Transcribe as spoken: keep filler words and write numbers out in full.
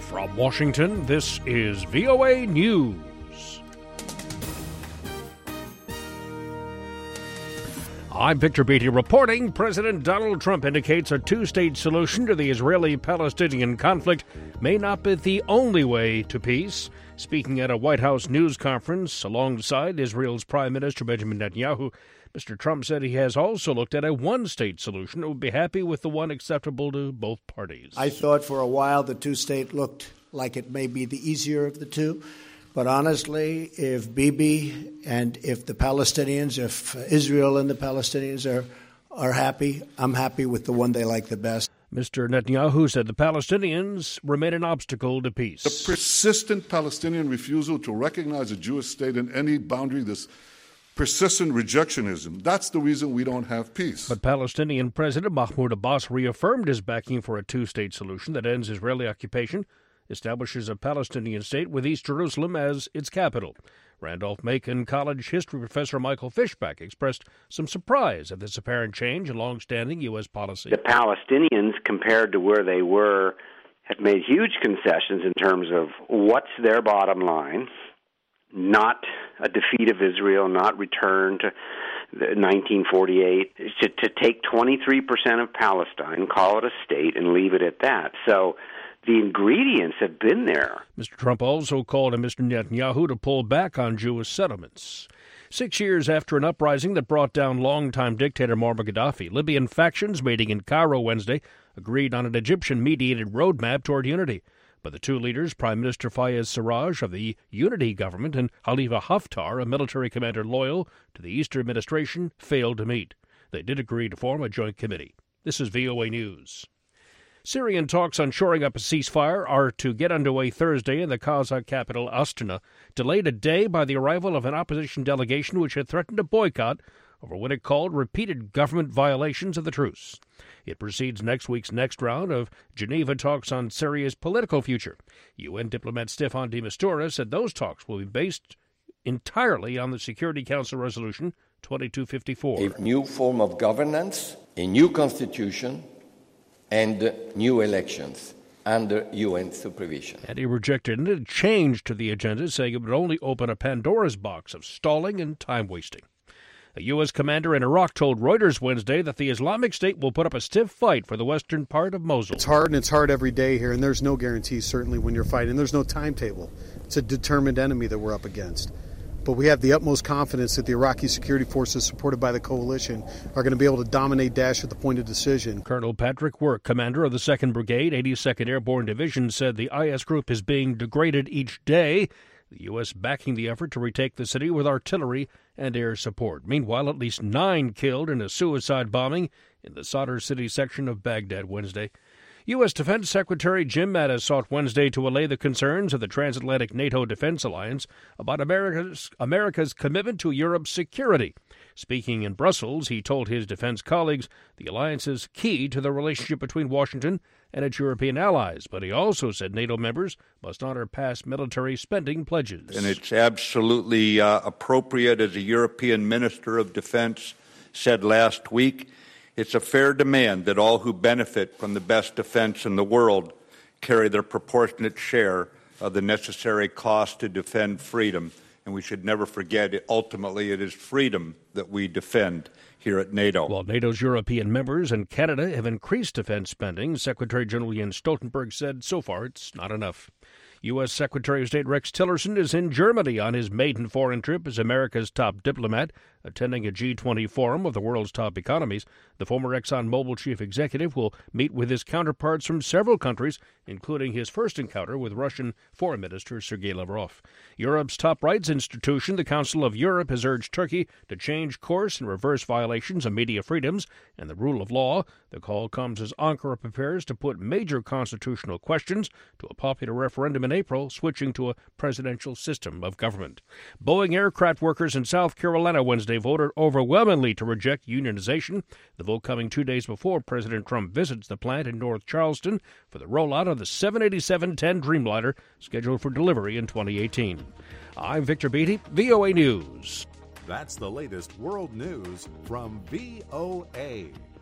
From Washington, this is V O A News. I'm Victor Beatty reporting. President Donald Trump indicates a two-state solution to the Israeli-Palestinian conflict may not be the only way to peace. Speaking at a White House news conference alongside Israel's Prime Minister Benjamin Netanyahu, Mister Trump said he has also looked at a one-state solution and would be happy with the one acceptable to both parties. I thought for a while the two-state looked like it may be the easier of the two. But honestly, if Bibi and if the Palestinians, if Israel and the Palestinians are, are happy, I'm happy with the one they like the best. Mister Netanyahu said the Palestinians remain an obstacle to peace. The persistent Palestinian refusal to recognize a Jewish state in any boundary, this persistent rejectionism, that's the reason we don't have peace. But Palestinian President Mahmoud Abbas reaffirmed his backing for a two-state solution that ends Israeli occupation, establishes a Palestinian state with East Jerusalem as its capital. Randolph-Macon College history professor Michael Fishback expressed some surprise at this apparent change in long-standing U S policy. The Palestinians, compared to where they were, have made huge concessions in terms of what's their bottom line, not a defeat of Israel, not return to nineteen forty-eight, to, to take twenty-three percent of Palestine, call it a state, and leave it at that. So the ingredients have been there. Mister Trump also called on Mister Netanyahu to pull back on Jewish settlements. Six years after an uprising that brought down longtime dictator Muammar Gaddafi, Libyan factions meeting in Cairo Wednesday agreed on an Egyptian-mediated roadmap toward unity. But the two leaders, Prime Minister Fayez Sarraj of the Unity government and Khalifa Haftar, a military commander loyal to the Eastern administration, failed to meet. They did agree to form a joint committee. This is V O A News. Syrian talks on shoring up a ceasefire are to get underway Thursday in the Kazakh capital Astana, delayed a day by the arrival of an opposition delegation which had threatened a boycott over what it called repeated government violations of the truce. It precedes next week's next round of Geneva talks on Syria's political future. U N diplomat Staffan de Mistura said those talks will be based entirely on the Security Council Resolution twenty-two fifty-four. A new form of governance, a new constitution, and new elections under U N supervision. And he rejected a change to the agenda, saying it would only open a Pandora's box of stalling and time wasting. A U S commander in Iraq told Reuters Wednesday that the Islamic State will put up a stiff fight for the western part of Mosul. It's hard, and it's hard every day here, and there's no guarantees, certainly, when you're fighting. There's no timetable. It's a determined enemy that we're up against. But we have the utmost confidence that the Iraqi security forces, supported by the coalition, are going to be able to dominate Daesh at the point of decision. Colonel Patrick Work, commander of the second Brigade, eighty-second Airborne Division, said the I S group is being degraded each day, the U S backing the effort to retake the city with artillery and air support. Meanwhile, at least nine killed in a suicide bombing in the Sadr City section of Baghdad Wednesday. U S. Defense Secretary Jim Mattis sought Wednesday to allay the concerns of the transatlantic NATO defense alliance about America's, America's commitment to Europe's security. Speaking in Brussels, he told his defense colleagues the alliance is key to the relationship between Washington and its European allies, but he also said NATO members must honor past military spending pledges. And it's absolutely uh, appropriate, as a European Minister of Defense said last week, it's a fair demand that all who benefit from the best defense in the world carry their proportionate share of the necessary cost to defend freedom. And we should never forget, it, ultimately, it is freedom that we defend here at NATO. While NATO's European members and Canada have increased defense spending, Secretary General Jens Stoltenberg said so far it's not enough. U S. Secretary of State Rex Tillerson is in Germany on his maiden foreign trip as America's top diplomat, attending a G twenty forum of the world's top economies. The former ExxonMobil chief executive will meet with his counterparts from several countries, including his first encounter with Russian Foreign Minister Sergei Lavrov. Europe's top rights institution, the Council of Europe, has urged Turkey to change course and reverse violations of media freedoms and the rule of law. The call comes as Ankara prepares to put major constitutional questions to a popular referendum in April, switching to a presidential system of government. Boeing aircraft workers in South Carolina Wednesday voted overwhelmingly to reject unionization, the vote coming two days before President Trump visits the plant in North Charleston for the rollout of the seven eighty-seven ten Dreamliner scheduled for delivery in twenty eighteen. I'm Victor Beatty, V O A News. That's the latest world news from V O A.